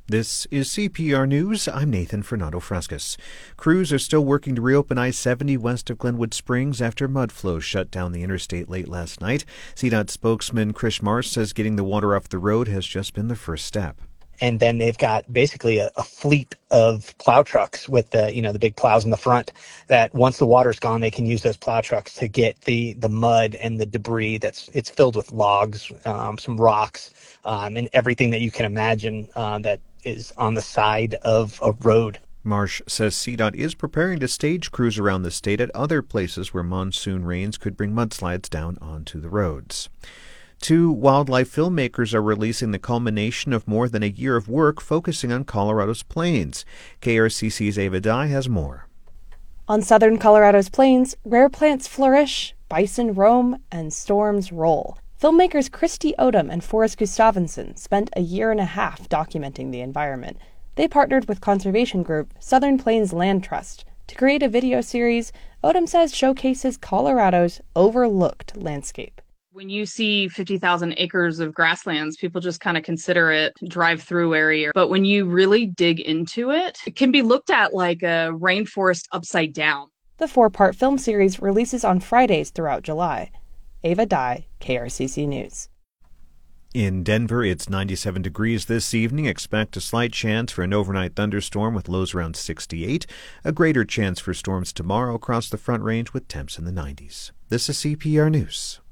This is CPR News. I'm Nathan Fernando-Frescas. Crews are still working to reopen I-70 west of Glenwood Springs after mud flows shut down the interstate late last night. CDOT spokesman Chris Marsh says getting the water off the road has just been the first step. And then they've got basically a fleet of plow trucks with the big plows in the front that once the water's gone, they can use those plow trucks to get the mud and the debris it's filled with logs, some rocks, and everything that you can imagine that is on the side of a road. Marsh says CDOT is preparing to stage crews around the state at other places where monsoon rains could bring mudslides down onto the roads. 2 wildlife filmmakers are releasing the culmination of more than a year of work focusing on Colorado's plains. KRCC's Ava Dye has more. On southern Colorado's plains, rare plants flourish, bison roam, and storms roll. Filmmakers Christy Odom and Forrest Gustafsson spent a year and a half documenting the environment. They partnered with conservation group Southern Plains Land Trust to create a video series Odom says showcases Colorado's overlooked landscape. When you see 50,000 acres of grasslands, people just kind of consider it drive-through area. But when you really dig into it, it can be looked at like a rainforest upside down. The 4-part film series releases on Fridays throughout July. Ava Dye, KRCC News. In Denver, it's 97 degrees this evening. Expect a slight chance for an overnight thunderstorm with lows around 68. A greater chance for storms tomorrow across the Front Range with temps in the 90s. This is CPR News.